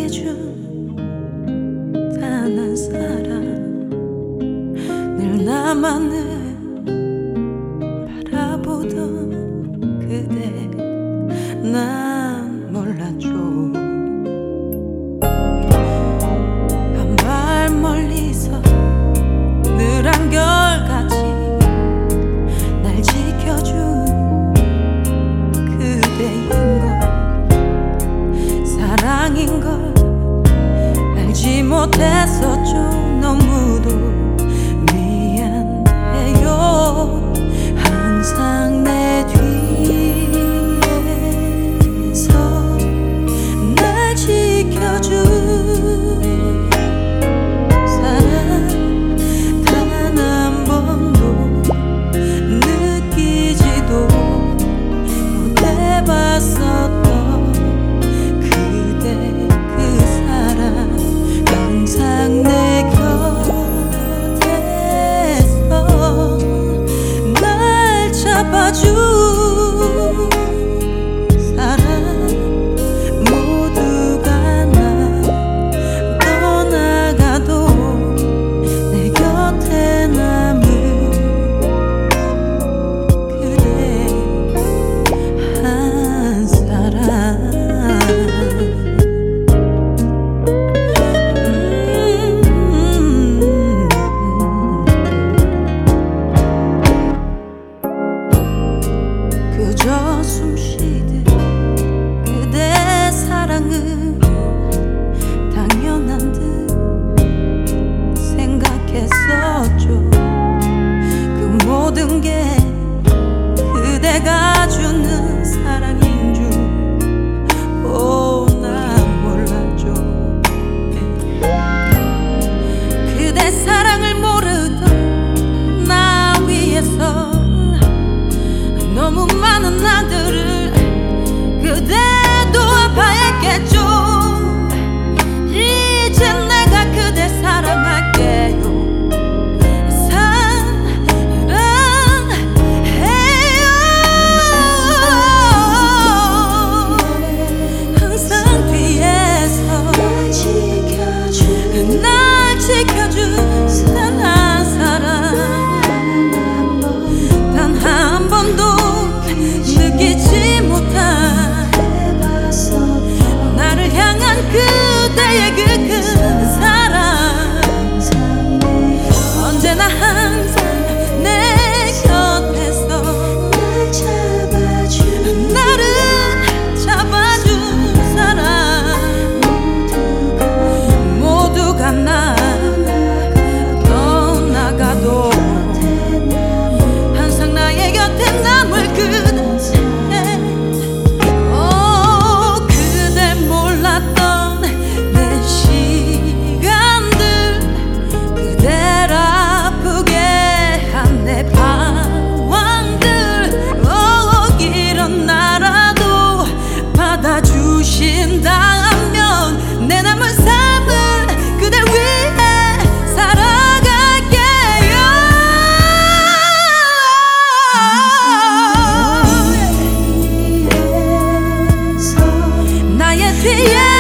사랑해준 단 한 사람, 늘 나만을 바라보던 그대, 난 몰랐죠. 한 발 멀리서 늘 한결같이 날 지켜준 그대인걸, 사랑인걸 알지 못했었죠. 너무도 미안해요. 항상 내 뒤에서 날 지켜준 사랑 단 한 번도 느끼지도 못해봤었던 그대, 그 사랑 항상 내 곁에서 날 잡아준 사랑, 모두가 날 떠나가도 내 곁에 남은 그대 한 사람. 그저 숨쉬듯 그대 사랑은 당연한 듯 생각했었죠. 그 모든 게 그대가 주는 사랑인 줄, 난 몰랐죠. 그대 사랑을 모르던 나 위해서 너무 많은 나들을 그대도 아파했겠죠. 이제 내가 그대 사랑할게요. 사랑해요. 항상 뒤에서 날 지켜준 단 한 사람, 단 한 번도 느끼지 못한 나를 향한 그대의 그 큰 사랑, 언제나 항상 내 곁에서 나를 잡아준 사랑, 모두가 날 떠나가도 항상 나의 곁에 남을 그대. 그댈 몰랐던 내 시간들, 그댈 아프게 한 내 방황들, 일어나라도 받아주신다면 내 남은 삶을 그댈 위해 살아갈게요. 나의 뒤에